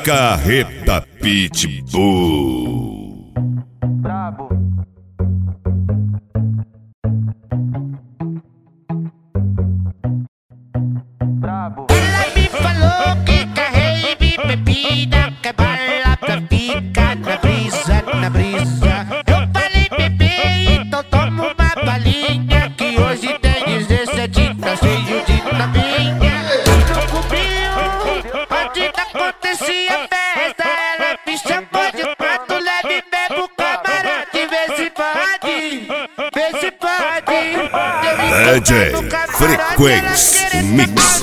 Carreta Pitbull. Brabo. Brabo. Ela me falou que quer rave, bebida, quer bala pra ficar na brisa, na brisa. Eu falei, bebê, então toma uma balinha, que hoje tem 17, tá cheio de novinha. No cubinho, onde acontecia festa, ela me chamou de quarto, leve e bebo camarote, vê se pode, vê se pode. DJ Frequência Mix.